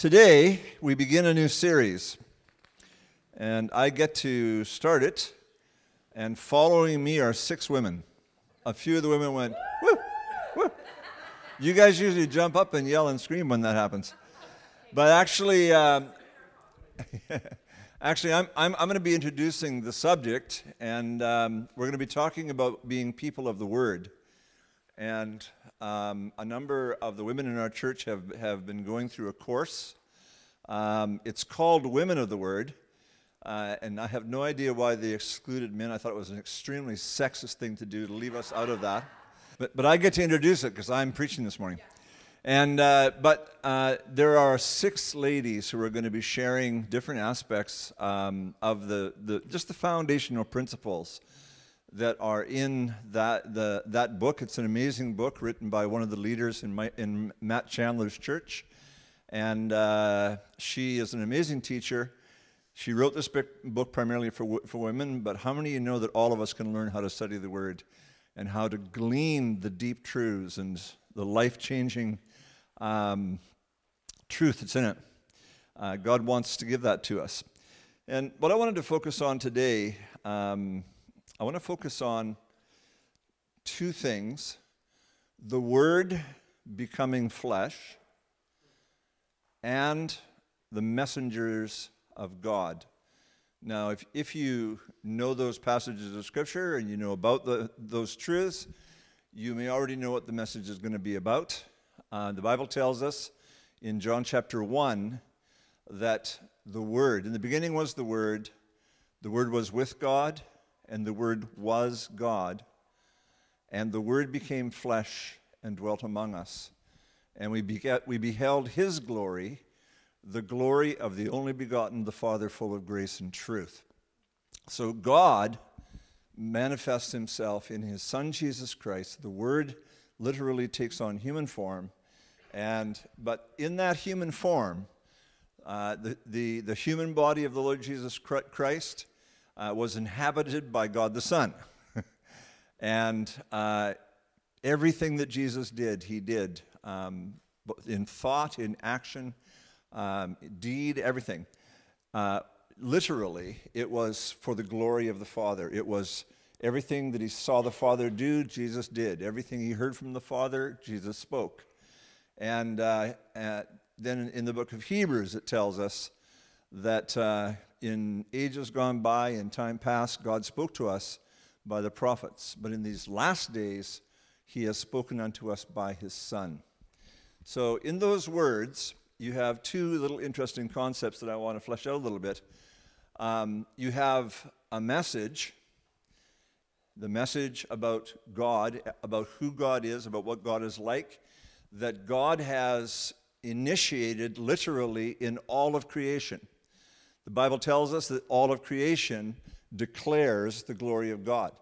Today, we begin a new series, and I get to start it, and following me are 6 women. A few of the women went, woo, woo. You guys usually jump up and yell and scream when that happens. But actually, I'm going to be introducing the subject, and we're going to be talking about being people of the Word. And a number of the women in our church have been going through a course. It's called Women of the Word, and I have no idea why they excluded men. I thought it was an extremely sexist thing to do, to leave us out of that. But I get to introduce it because I'm preaching this morning. And but there are 6 ladies who are going to be sharing different aspects of just the foundational principles that are in that book. It's an amazing book written by one of the leaders in Matt Chandler's church, and she is an amazing teacher. She wrote this book primarily for women, but how many of you know that all of us can learn how to study the Word and how to glean the deep truths and the life-changing truth that's in it? God wants to give that to us. And what I wanted to focus on today, I want to focus on 2 things: the Word becoming flesh and the messengers of God. Now, if you know those passages of Scripture and you know about those truths, you may already know what the message is going to be about. The Bible tells us in John chapter 1 that the Word, in the beginning was the Word was with God, and the Word was God, and the Word became flesh and dwelt among us. And we beheld His glory, the glory of the only begotten, the Father, full of grace and truth. So God manifests Himself in His Son, Jesus Christ. The Word literally takes on human form, but in that human form, the human body of the Lord Jesus Christ was inhabited by God the Son. And everything that Jesus did, He did in thought, in action, deed, everything. Literally, it was for the glory of the Father. It was everything that He saw the Father do, Jesus did. Everything He heard from the Father, Jesus spoke. And then in the book of Hebrews, it tells us that in ages gone by, in time past, God spoke to us by the prophets. But in these last days, He has spoken unto us by His Son. So in those words, you have 2 little interesting concepts that I want to flesh out a little bit. You have a message, the message about God, about who God is, about what God is like, that God has initiated literally in all of creation. The Bible tells us that all of creation declares the glory of God.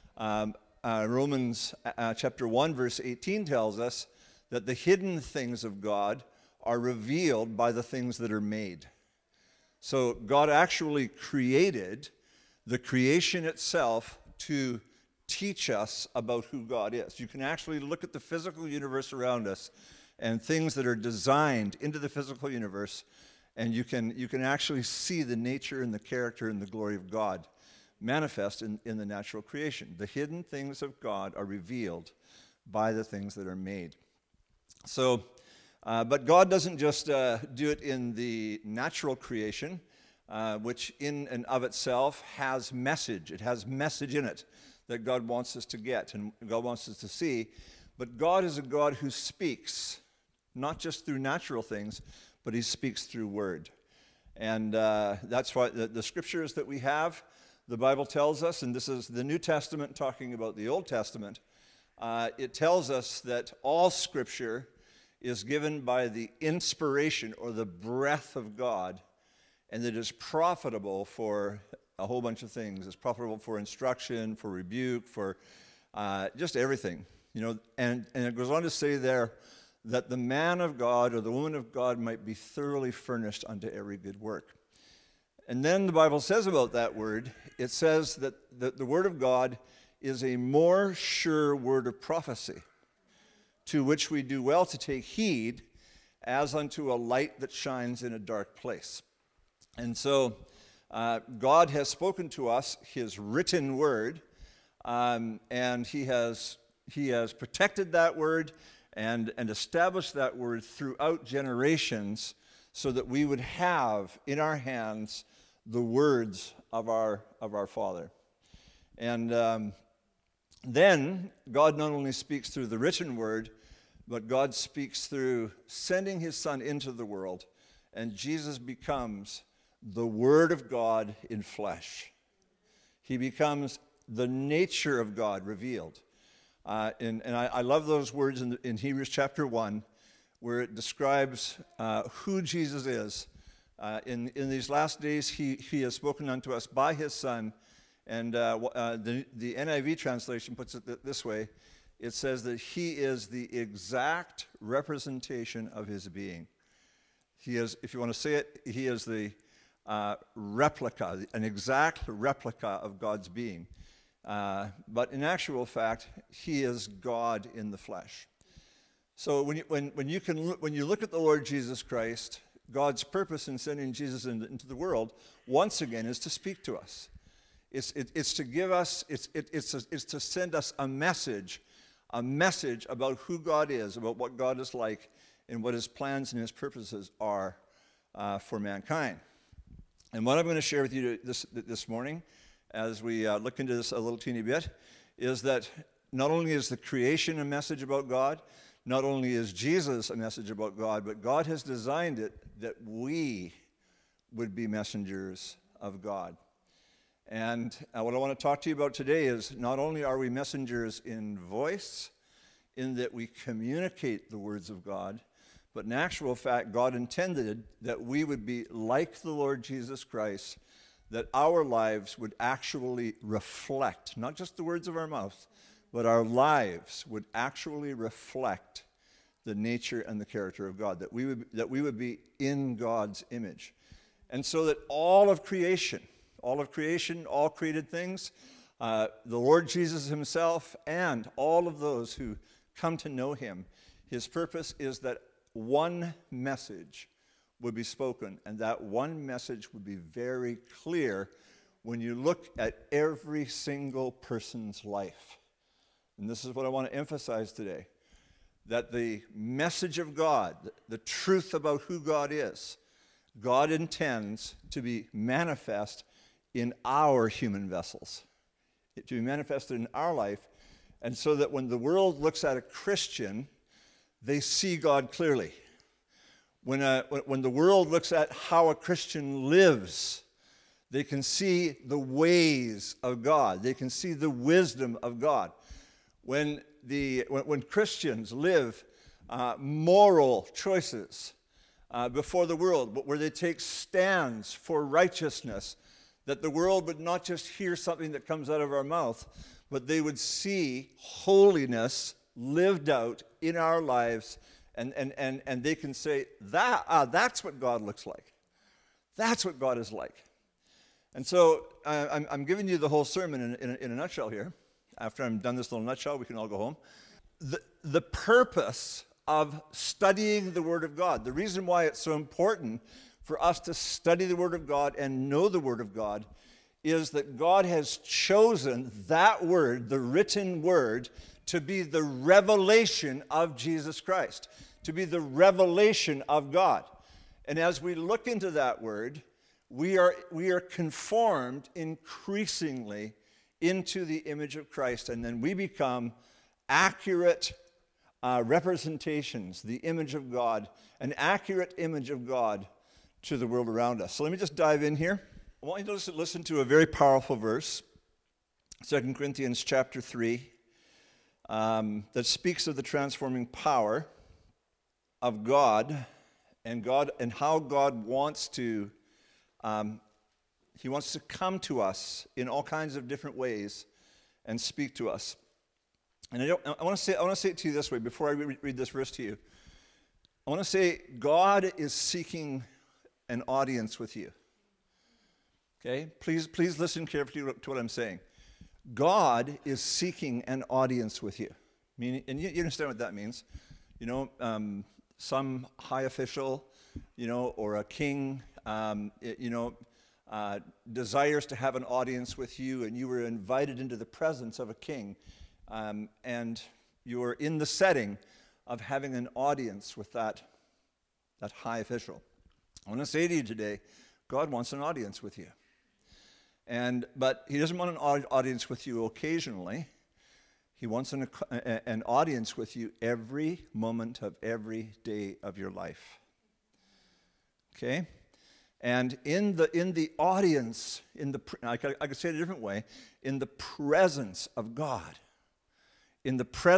Romans chapter 1, verse 18 tells us that the hidden things of God are revealed by the things that are made. So God actually created the creation itself to teach us about who God is. You can actually look at the physical universe around us and things that are designed into the physical universe, and you can actually see the nature and the character and the glory of God manifest in the natural creation. The hidden things of God are revealed by the things that are made. So, but God doesn't just do it in the natural creation, which in and of itself has message. It has message in it that God wants us to get and God wants us to see. But God is a God who speaks, not just through natural things, but He speaks through Word. And that's why the scriptures that we have, the Bible tells us, and this is the New Testament talking about the Old Testament, it tells us that all Scripture is given by the inspiration or the breath of God, and that it is profitable for a whole bunch of things. It's profitable for instruction, for rebuke, for just everything. And it goes on to say there that the man of God or the woman of God might be thoroughly furnished unto every good work. And then the Bible says about that word, it says that the word of God is a more sure word of prophecy, to which we do well to take heed, as unto a light that shines in a dark place. And so God has spoken to us his written word, and he has protected that word and established that word throughout generations so that we would have in our hands the words of our Father. And then God not only speaks through the written word, but God speaks through sending his Son into the world, and Jesus becomes the Word of God in flesh. He becomes the nature of God revealed. And I love those words in Hebrews chapter 1, where it describes who Jesus is. In these last days, he has spoken unto us by his Son. And the NIV translation puts it this way. It says that he is the exact representation of his being. He is, if you want to say it, he is the replica, an exact replica of God's being. But in actual fact, he is God in the flesh. So when you look at the Lord Jesus Christ, God's purpose in sending Jesus into the world, once again, is to speak to us. It's to give us, it's to send us a message about who God is, about what God is like, and what his plans and his purposes are for mankind. And what I'm going to share with you this morning, as we look into this a little teeny bit, is that not only is the creation a message about God, not only is Jesus a message about God, but God has designed it that we would be messengers of God. And what I want to talk to you about today is not only are we messengers in voice, in that we communicate the words of God, but in actual fact, God intended that we would be like the Lord Jesus Christ, that our lives would actually reflect, not just the words of our mouth, but our lives would actually reflect the nature and the character of God, that we would be in God's image. And so that all creation, all created things, the Lord Jesus himself, and all of those who come to know him, his purpose is that one message would be spoken, and that one message would be very clear when you look at every single person's life. And this is what I want to emphasize today, that the message of God, the truth about who God is, God intends to be manifest in our human vessels, to be manifested in our life, and so that when the world looks at a Christian, they see God clearly. When the world looks at how a Christian lives, they can see the ways of God. They can see the wisdom of God. When Christians live moral choices before the world, but where they take stands for righteousness, that the world would not just hear something that comes out of our mouth, but they would see holiness lived out in our lives, and they can say, that's what God looks like. That's what God is like. And so I'm giving you the whole sermon in a nutshell here. After I'm done this little nutshell, we can all go home. The purpose of studying the Word of God, the reason why it's so important for us to study the Word of God and know the Word of God, is that God has chosen that Word, the written Word, to be the revelation of Jesus Christ, to be the revelation of God. And as we look into that Word, we are conformed increasingly into the image of Christ, and then we become accurate representations, the image of God, an accurate image of God to the world around us. So let me just dive in here. I want you to listen to a very powerful verse, 2 Corinthians chapter 3, that speaks of the transforming power of God and how God wants to He wants to come to us in all kinds of different ways and speak to us. And I want to say it to you this way before I read this verse to you. I want to say God is seeking an audience with you. Okay? Please listen carefully to what I'm saying. God is seeking an audience with you. And you understand what that means. You know, some high official, or a king, desires to have an audience with you, and you were invited into the presence of a king, and you're in the setting of having an audience with that high official. I want to say to you today, God wants an audience with you. But he doesn't want an audience with you occasionally. He wants an audience with you every moment of every day of your life. Okay? And in the audience, I could say it a different way, in the presence of God, in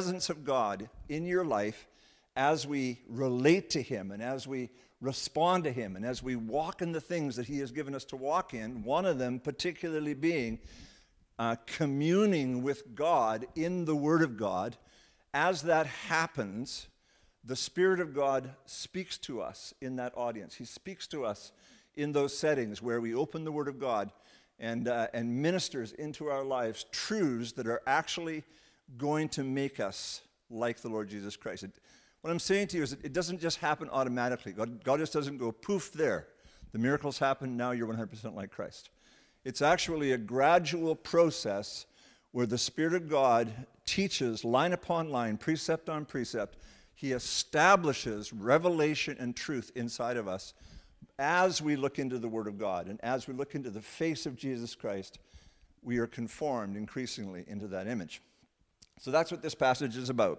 your life, as we relate to him and as we respond to him and as we walk in the things that he has given us to walk in, one of them particularly being communing with God in the Word of God. As that happens, the Spirit of God speaks to us in that audience. He speaks to us in those settings where we open the Word of God and ministers into our lives truths that are actually going to make us like the Lord Jesus Christ. What I'm saying to you is that it doesn't just happen automatically. God just doesn't go poof there. The miracles happen, now you're 100% like Christ. It's actually a gradual process where the Spirit of God teaches line upon line, precept on precept. He establishes revelation and truth inside of us as we look into the Word of God and as we look into the face of Jesus Christ. We are conformed increasingly into that image. So that's what this passage is about.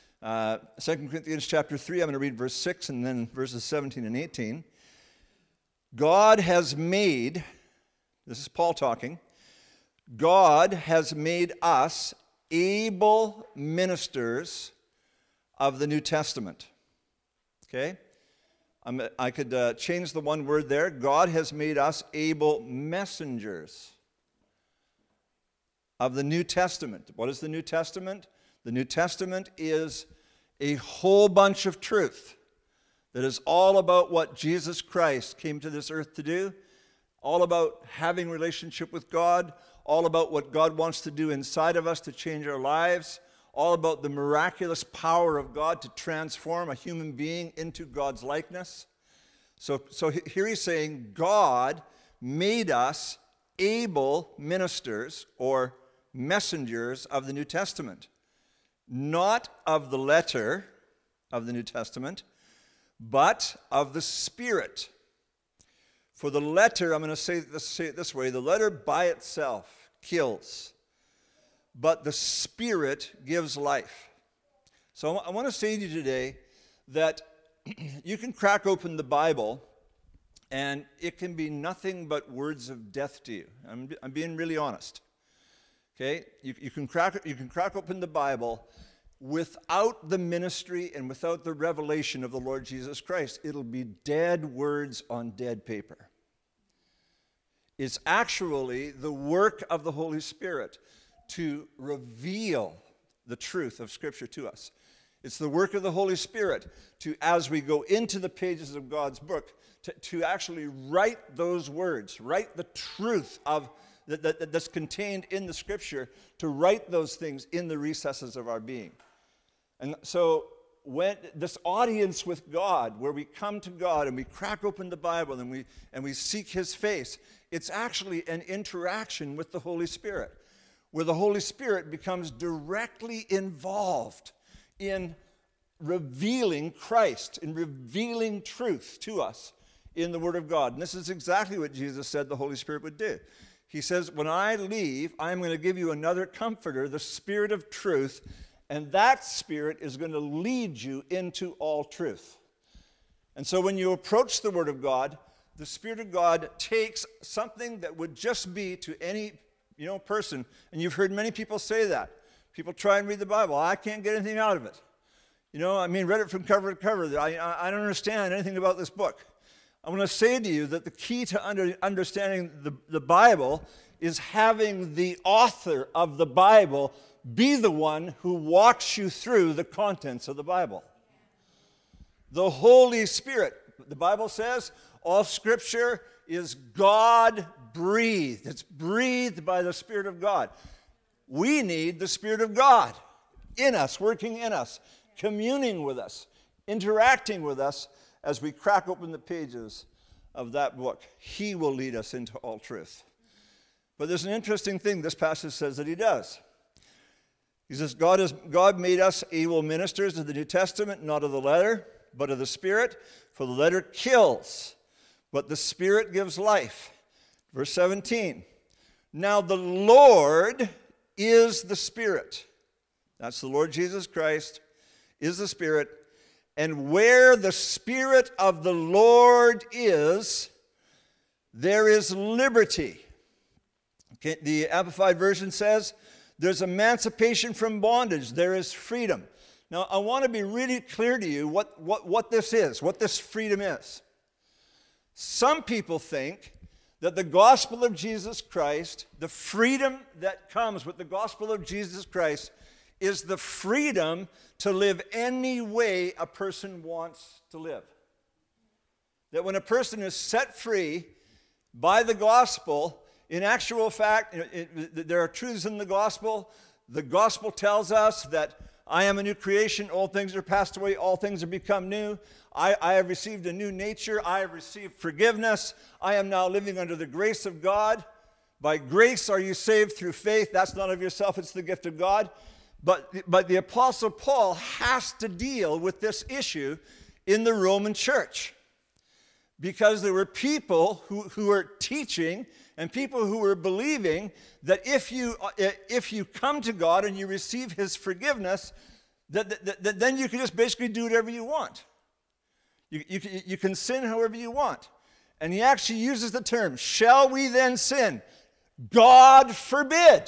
2 Corinthians chapter 3, I'm going to read verse 6 and then verses 17 and 18. God has made, this is Paul talking, God has made us able ministers of the New Testament. Okay? I could change the one word there. God has made us able messengers of the New Testament. What is the New Testament? The New Testament is a whole bunch of truth that is all about what Jesus Christ came to this earth to do, all about having relationship with God, all about what God wants to do inside of us to change our lives, all about the miraculous power of God to transform a human being into God's likeness. So here he's saying God made us able ministers or messengers of the New Testament. Not of the letter of the New Testament, but of the Spirit. For the letter, I'm going to say it this way, the letter by itself kills, but the Spirit gives life. So I want to say to you today that you can crack open the Bible and it can be nothing but words of death to you. I'm being really honest. Okay, you can crack open the Bible without the ministry and without the revelation of the Lord Jesus Christ. It'll be dead words on dead paper. It's actually the work of the Holy Spirit to reveal the truth of Scripture to us. It's the work of the Holy Spirit to, as we go into the pages of God's book, to actually write those words, write the truth of that's contained in the Scripture, to write those things in the recesses of our being. And so when this audience with God, where we come to God and we crack open the Bible and we seek His face, it's actually an interaction with the Holy Spirit, where the Holy Spirit becomes directly involved in revealing Christ, in revealing truth to us in the Word of God. And this is exactly what Jesus said the Holy Spirit would do. He says, when I leave, I'm going to give you another comforter, the Spirit of truth, and that Spirit is going to lead you into all truth. And so when you approach the Word of God, the Spirit of God takes something that would just be to any person, and you've heard many people say that. People try and read the Bible. I can't get anything out of it. Read it from cover to cover. I don't understand anything about this book. I want to say to you that the key to understanding the Bible is having the author of the Bible be the one who walks you through the contents of the Bible. The Holy Spirit, the Bible says, all Scripture is God-breathed. It's breathed by the Spirit of God. We need the Spirit of God in us, working in us, communing with us, interacting with us as we crack open the pages of that book. He will lead us into all truth. But there's an interesting thing this passage says that he does. He says, God made us able ministers of the New Testament, not of the letter, but of the Spirit. For the letter kills, but the Spirit gives life. Verse 17. Now the Lord is the Spirit. That's the Lord Jesus Christ, is the Spirit. And where the Spirit of the Lord is, there is liberty. Okay, the Amplified Version says, there's emancipation from bondage. There is freedom. Now, I want to be really clear to you what this is, what this freedom is. Some people think that the gospel of Jesus Christ, the freedom that comes with the gospel of Jesus Christ, is the freedom to live any way a person wants to live. That when a person is set free by the gospel, in actual fact, there are truths in the gospel. The gospel tells us that I am a new creation. All things are passed away. All things have become new. I have received a new nature. I have received forgiveness. I am now living under the grace of God. By grace are you saved through faith. That's not of yourself. It's the gift of God. But the Apostle Paul has to deal with this issue in the Roman church, because there were people who were teaching and people who were believing that if you come to God and you receive his forgiveness, that then you can just basically do whatever you want. You can sin however you want. And he actually uses the term, shall we then sin? God forbid.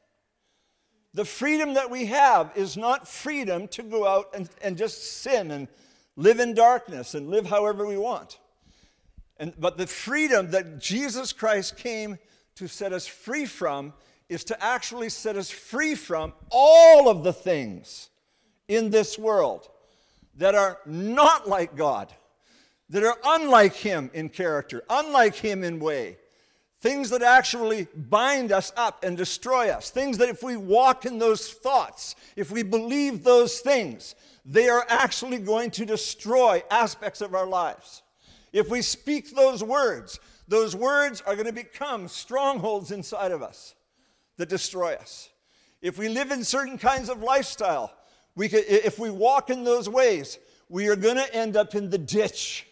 The freedom that we have is not freedom to go out and just sin and live in darkness and live however we want. But the freedom that Jesus Christ came to set us free from is to actually set us free from all of the things in this world that are not like God, that are unlike him in character, unlike him in way. Things that actually bind us up and destroy us. Things that if we walk in those thoughts, if we believe those things, they are actually going to destroy aspects of our lives. If we speak those words are going to become strongholds inside of us that destroy us. If we live in certain kinds of lifestyle, if we walk in those ways, we are going to end up in the ditch.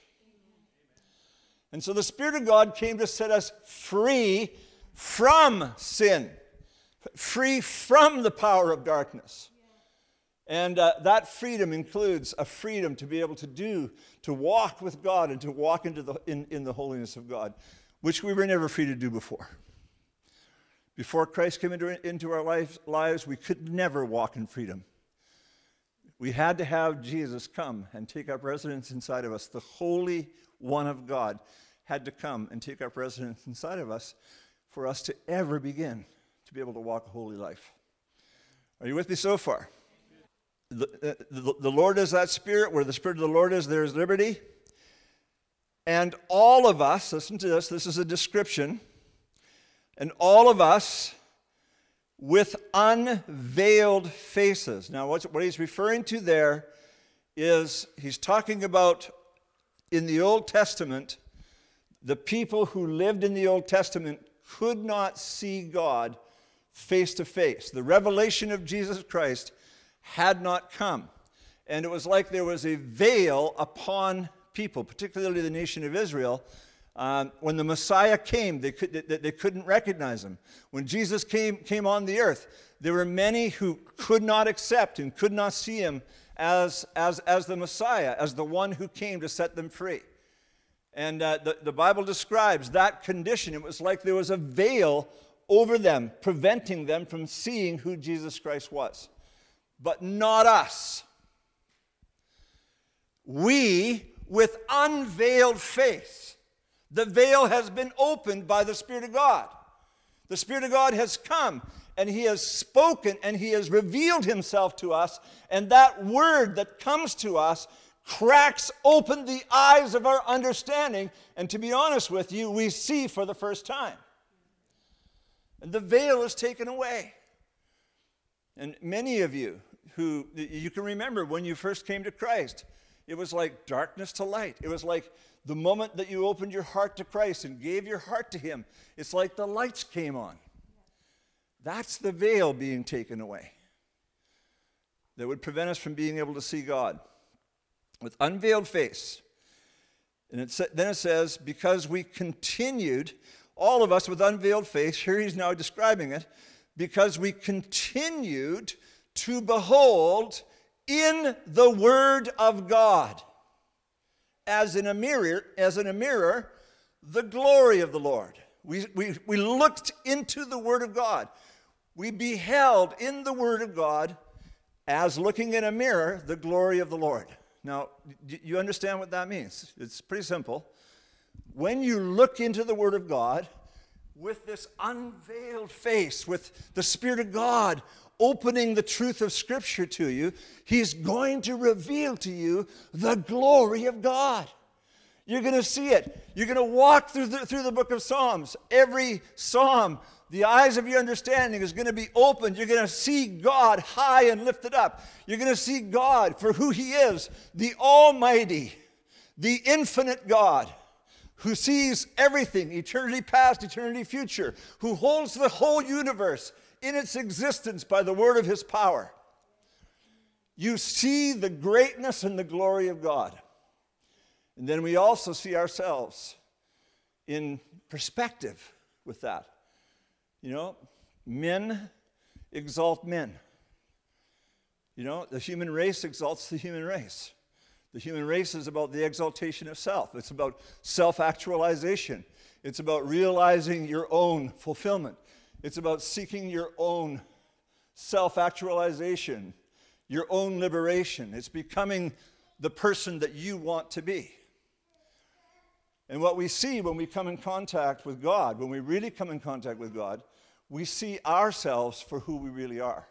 And so the Spirit of God came to set us free from sin, free from the power of darkness. And that freedom includes a freedom to be able to walk with God and to walk in the holiness of God, which we were never free to do before. Before Christ came into our lives, we could never walk in freedom. We had to have Jesus come and take up residence inside of us. The Holy One of God had to come and take up residence inside of us for us to ever begin to be able to walk a holy life. Are you with me so far? The Lord is that Spirit. Where the Spirit of the Lord is, there is liberty. And all of us, listen to this is a description, and all of us with unveiled faces. Now, what he's referring to there is he's talking about in the Old Testament, the people who lived in the Old Testament could not see God face to face. The revelation of Jesus Christ had not come. And it was like there was a veil upon people, particularly the nation of Israel. When the Messiah came, they couldn't recognize him. When Jesus came on the earth, there were many who could not accept and could not see him as the Messiah, as the one who came to set them free. And the Bible describes that condition. It was like there was a veil over them, preventing them from seeing who Jesus Christ was. But not us. We, with unveiled face, the veil has been opened by the Spirit of God. The Spirit of God has come, and he has spoken, and he has revealed himself to us, and that word that comes to us cracks open the eyes of our understanding, and to be honest with you, we see for the first time. And the veil is taken away. And many of you who, you can remember when you first came to Christ, It was like darkness to light. It was like the moment that you opened your heart to Christ and gave your heart to him, it's like the lights came on. That's the veil being taken away that would prevent us from being able to see God. With unveiled face. And then it says, because we continued, all of us with unveiled face, here he's now describing it, because we continued to behold in the Word of God, as in a mirror, the glory of the Lord. We looked into the Word of God. We beheld in the Word of God, as looking in a mirror, the glory of the Lord. Now, you understand what that means? It's pretty simple. When you look into the Word of God with this unveiled face, with the Spirit of God opening the truth of Scripture to you, he's going to reveal to you the glory of God. You're going to see it. You're going to walk through the book of Psalms. Every psalm, the eyes of your understanding is going to be opened. You're going to see God high and lifted up. You're going to see God for who he is, the Almighty, the infinite God, who sees everything, eternity past, eternity future, who holds the whole universe in its existence by the word of his power. You see the greatness and the glory of God. And then we also see ourselves in perspective with that. You know, men exalt men. You know, the human race exalts the human race. The human race is about the exaltation of self. It's about self-actualization. It's about realizing your own fulfillment. It's about seeking your own self-actualization, your own liberation. It's becoming the person that you want to be. And what we see when we come in contact with God, when we really come in contact with God, we see ourselves for who we really are.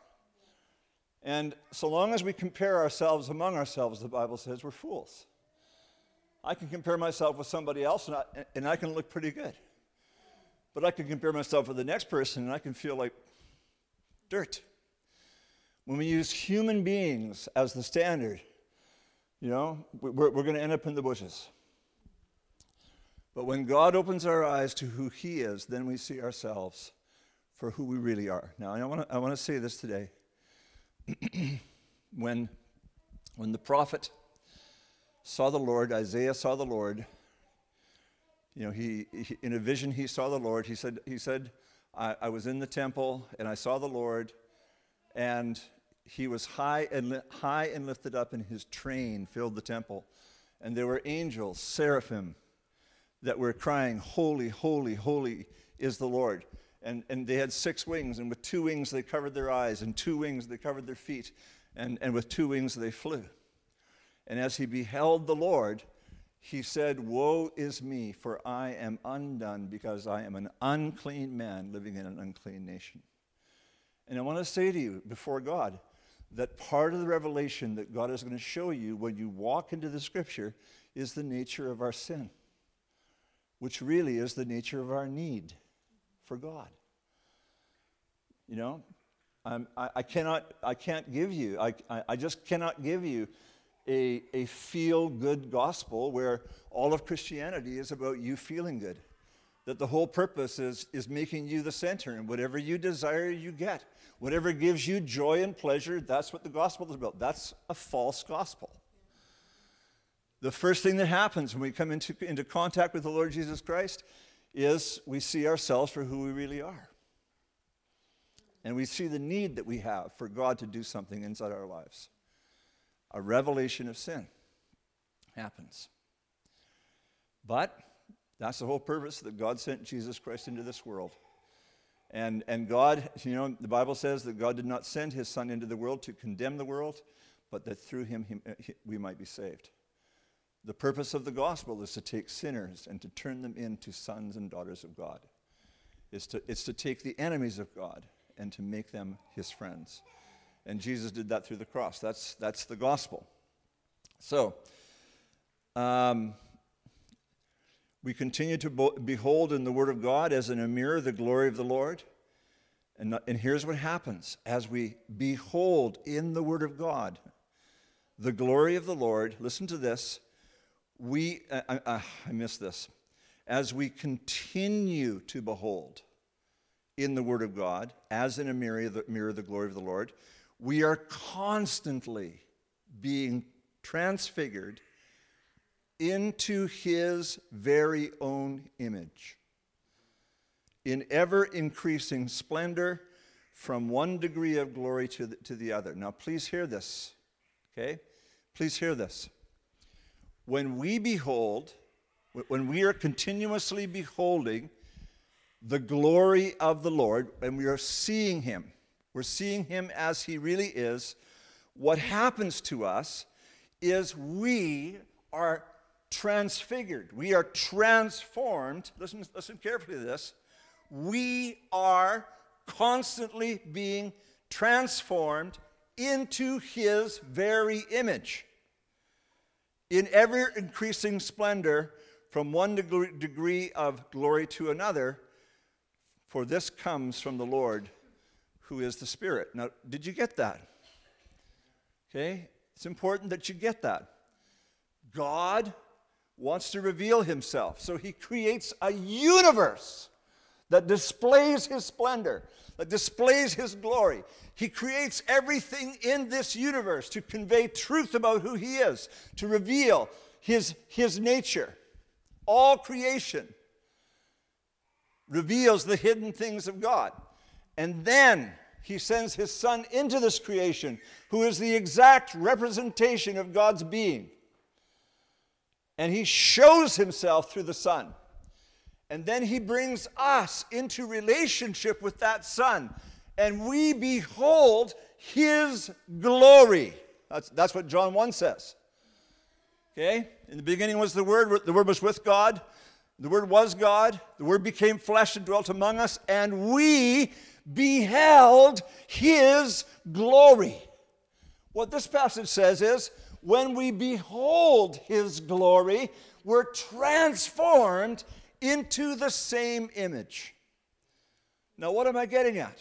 And so long as we compare ourselves among ourselves, the Bible says we're fools. I can compare myself with somebody else and I can look pretty good. But I can compare myself with the next person and I can feel like dirt. When we use human beings as the standard, you know, we're going to end up in the bushes. But when God opens our eyes to who he is, then we see ourselves for who we really are. Now, I want to say this today. When the prophet saw the Lord, Isaiah saw the Lord, you know, he in a vision he saw the Lord. He said, I was in the temple and I saw the Lord, and he was high and lifted up, and his train filled the temple. And there were angels, seraphim, that were crying, holy, holy, holy is the Lord. And they had 6 wings, and with 2 wings they covered their eyes, and 2 wings they covered their feet, and with 2 wings they flew. And as he beheld the Lord, he said, woe is me, for I am undone, because I am an unclean man living in an unclean nation. And I want to say to you before God that part of the revelation that God is going to show you when you walk into the Scripture is the nature of our sin, which really is the nature of our need for God. You know, I can't give you a feel-good gospel where all of Christianity is about you feeling good. That the whole purpose is making you the center, and whatever you desire, you get. Whatever gives you joy and pleasure, that's what the gospel is about. That's a false gospel. The first thing that happens when we come into contact with the Lord Jesus Christ is we see ourselves for who we really are. And we see the need that we have for God to do something inside our lives. A revelation of sin happens. But that's the whole purpose that God sent Jesus Christ into this world. And God, you know, the Bible says that God did not send his Son into the world to condemn the world, but that through him we might be saved. The purpose of the gospel is to take sinners and to turn them into sons and daughters of God. It's to take the enemies of God and to make them his friends. And Jesus did that through the cross. That's the gospel. So, we continue to behold in the Word of God as in a mirror the glory of the Lord. And here's what happens as we behold in the Word of God the glory of the Lord, listen to this, I missed this, as we continue to behold in the Word of God, as in a mirror the glory of the Lord, we are constantly being transfigured into His very own image, in ever-increasing splendor, from one degree of glory to the other. Now, please hear this, okay? Please hear this. When we are continuously beholding the glory of the Lord, and we are seeing Him, we're seeing Him as He really is, what happens to us is we are transfigured. We are transformed. Listen carefully to this. We are constantly being transformed into His very image, in ever-increasing splendor, from one degree of glory to another, for this comes from the Lord, who is the Spirit. Now, did you get that? Okay? It's important that you get that. God wants to reveal Himself, so He creates a universe that displays His splendor, that displays His glory. He creates everything in this universe to convey truth about who He is, to reveal His nature. All creation reveals the hidden things of God. And then He sends His Son into this creation, who is the exact representation of God's being. And He shows Himself through the Son. And then He brings us into relationship with that Son. And we behold His glory. That's what John 1 says. Okay? In the beginning was the Word was with God. The Word was God. The Word became flesh and dwelt among us. And we beheld His glory. What this passage says is, when we behold His glory, we're transformed into the same image. Now, what am I getting at?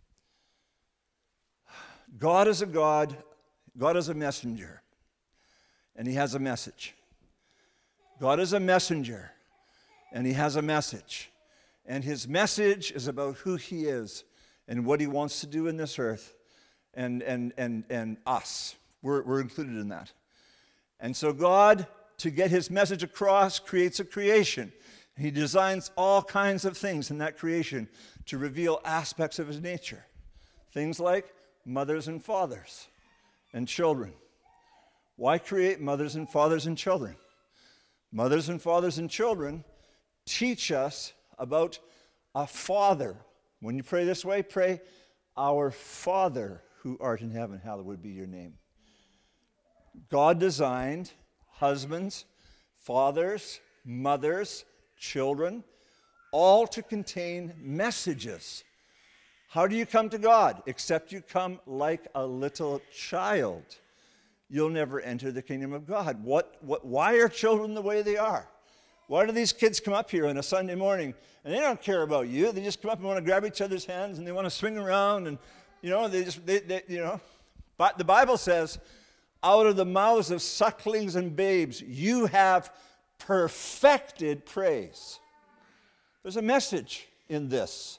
God is a God. God is a messenger. And He has a message. God is a messenger. And He has a message. And His message is about who He is and what He wants to do in this earth. And us. We're included in that. And so God, to get His message across, creates a creation. He designs all kinds of things in that creation to reveal aspects of His nature. Things like mothers and fathers and children. Why create mothers and fathers and children? Mothers and fathers and children teach us about a Father. When you pray this way, pray, "Our Father who art in heaven, hallowed be your name." God designed husbands, fathers, mothers, children, all to contain messages. How do you come to God? Except you come like a little child. You'll never enter the kingdom of God. Why are children the way they are? Why do these kids come up here on a Sunday morning and they don't care about you? They just come up and want to grab each other's hands and they want to swing around and But the Bible says, out of the mouths of sucklings and babes, you have perfected praise. There's a message in this,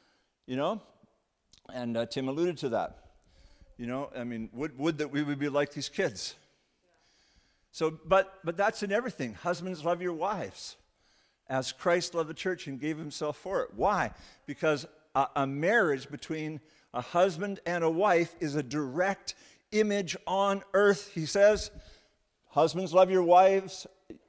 and Tim alluded to that. Would that we would be like these kids. So, but that's in everything. Husbands, love your wives as Christ loved the church and gave Himself for it. Why? Because a marriage between a husband and a wife is a direct image on earth. He says, husbands, love your wives,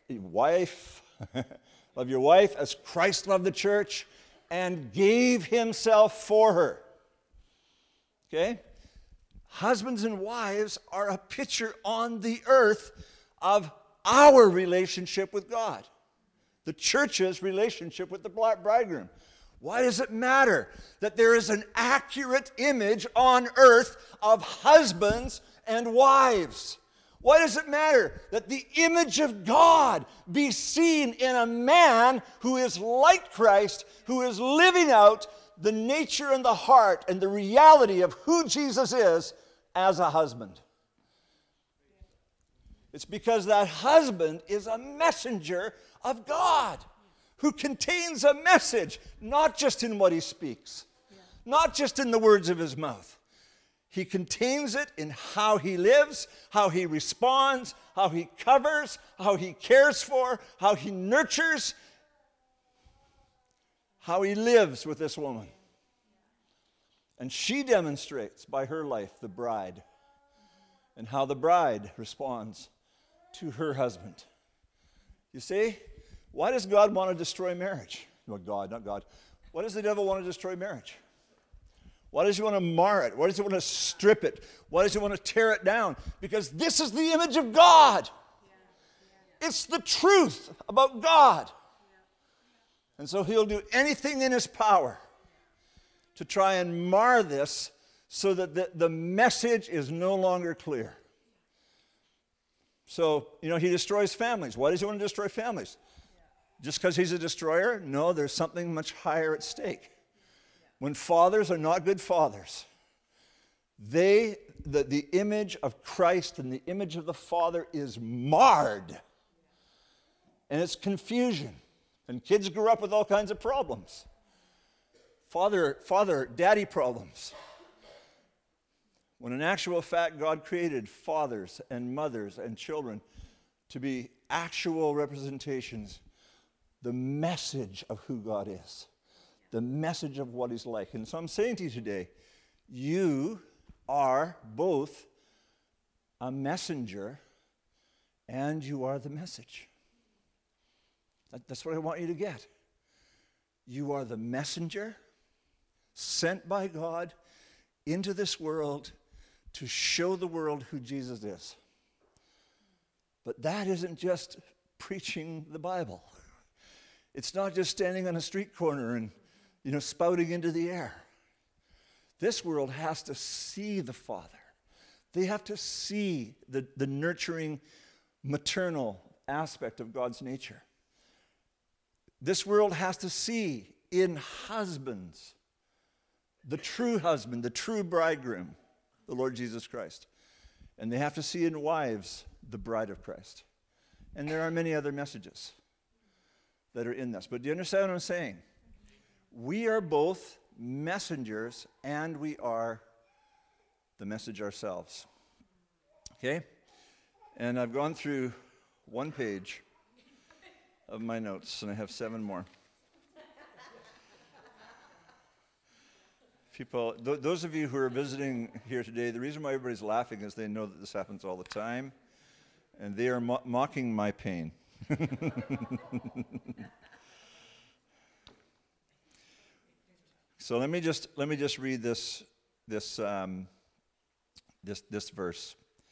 love your wife as Christ loved the church and gave Himself for her. Okay? Husbands and wives are a picture on the earth of our relationship with God, the church's relationship with the bridegroom. Why does it matter that there is an accurate image on earth of husbands and wives? Why does it matter that the image of God be seen in a man who is like Christ, who is living out the nature and the heart and the reality of who Jesus is as a husband? It's because that husband is a messenger of God who contains a message, not just in what he speaks, not just in the words of his mouth. He contains it in how he lives, how he responds, how he covers, how he cares for, how he nurtures, how he lives with this woman. And she demonstrates by her life, the bride, and how the bride responds to her husband. You see, why does God want to destroy marriage? Well, God, not God. Why does the devil want to destroy marriage? Why does he want to mar it? Why does he want to strip it? Why does he want to tear it down? Because this is the image of God. It's the truth about God. And so he'll do anything in his power to try and mar this so that the message is no longer clear. So, he destroys families. Why does he want to destroy families? Just because he's a destroyer? No, there's something much higher at stake. When fathers are not good fathers, the image of Christ and the image of the Father is marred. And it's confusion. And kids grow up with all kinds of problems. Daddy problems. When in actual fact, God created fathers and mothers and children to be actual representations, the message of who God is, the message of what he's like. And so I'm saying to you today, you are both a messenger and you are the message. That's what I want you to get. You are the messenger sent by God into this world to show the world who Jesus is. But that isn't just preaching the Bible. It's not just standing on a street corner and, spouting into the air. This world has to see the Father. They have to see the nurturing, maternal aspect of God's nature. This world has to see in husbands the true husband, the true bridegroom, the Lord Jesus Christ. And they have to see in wives the bride of Christ. And there are many other messages that are in this. But do you understand what I'm saying? We are both messengers and we are the message ourselves. Okay? And I've gone through one page of my notes, and I have 7 more. People, those of you who are visiting here today, the reason why everybody's laughing is they know that this happens all the time, and they are mocking my pain. So let me just read this verse,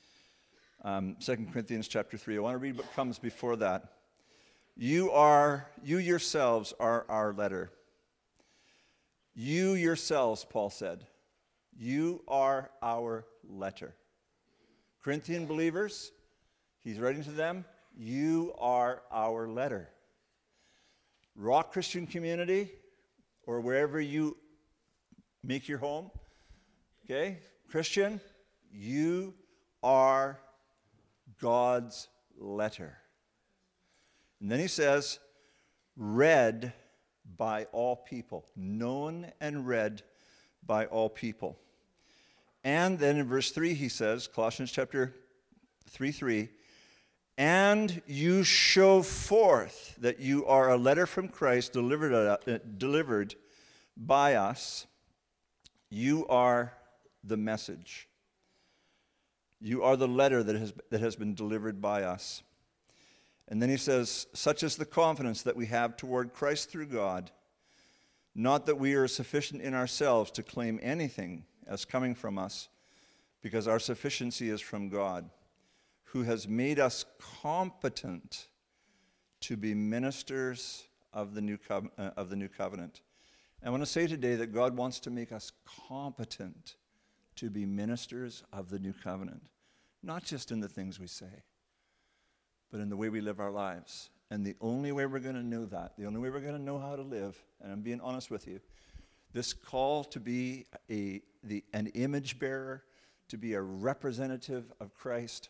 2 Corinthians chapter 3. I want to read what comes before that. You yourselves are our letter. You yourselves, Paul said, you are our letter. Corinthian believers, he's writing to them, you are our letter. Rock Christian Community, or wherever you make your home, okay? Christian, you are God's letter. And then he says, read by all people, known and read by all people. And then in verse 3 he says, Colossians chapter 3:3, and you show forth that you are a letter from Christ delivered by us. You are the message. You are the letter that has been delivered by us. And then he says, such is the confidence that we have toward Christ through God, not that we are sufficient in ourselves to claim anything as coming from us, because our sufficiency is from God, who has made us competent to be ministers of the new covenant. I want to say today that God wants to make us competent to be ministers of the new covenant, not just in the things we say, but in the way we live our lives. And the only way we're going to know that, the only way we're going to know how to live, and I'm being honest with you, this call to be an image bearer, to be a representative of Christ,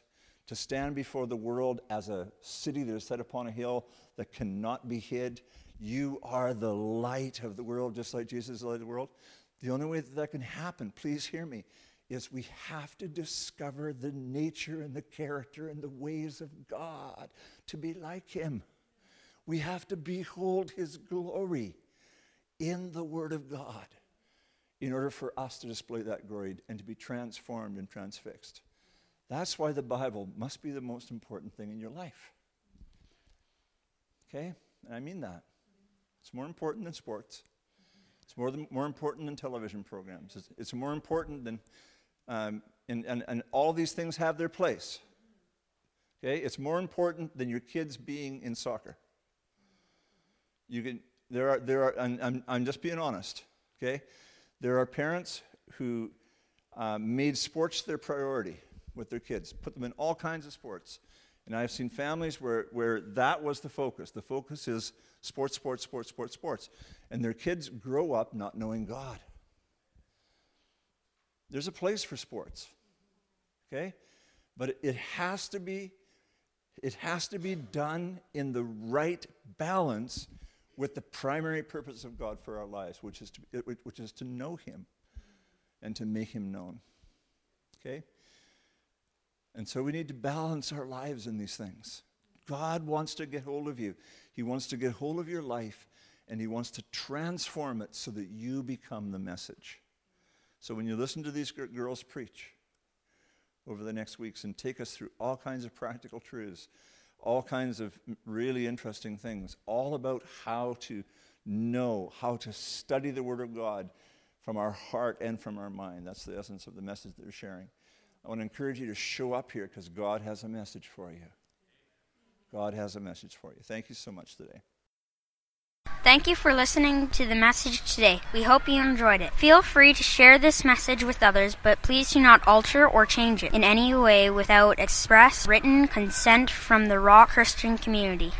to stand before the world as a city that is set upon a hill that cannot be hid. You are the light of the world, just like Jesus is the light of the world. The only way that can happen, please hear me, is we have to discover the nature and the character and the ways of God to be like him. We have to behold his glory in the Word of God in order for us to display that glory and to be transformed and transfixed. That's why the Bible must be the most important thing in your life. Okay? And I mean that. It's more important than sports. It's more important than television programs. It's more important than, and all these things have their place. Okay? It's more important than your kids being in soccer. I'm just being honest. Okay? There are parents who made sports their priority with their kids, put them in all kinds of sports. And I've seen families where that was the focus. The focus is sports, sports, sports, sports, sports. And their kids grow up not knowing God. There's a place for sports, okay? But it has to be done in the right balance with the primary purpose of God for our lives, which is to know him and to make him known, okay? And so we need to balance our lives in these things. God wants to get hold of you. He wants to get hold of your life, and he wants to transform it so that you become the message. So when you listen to these girls preach over the next weeks and take us through all kinds of practical truths, all kinds of really interesting things, all about how to know, how to study the Word of God from our heart and from our mind. That's the essence of the message they're sharing. I want to encourage you to show up here because God has a message for you. God has a message for you. Thank you so much today. Thank you for listening to the message today. We hope you enjoyed it. Feel free to share this message with others, but please do not alter or change it in any way without express written consent from the Rock Christian community.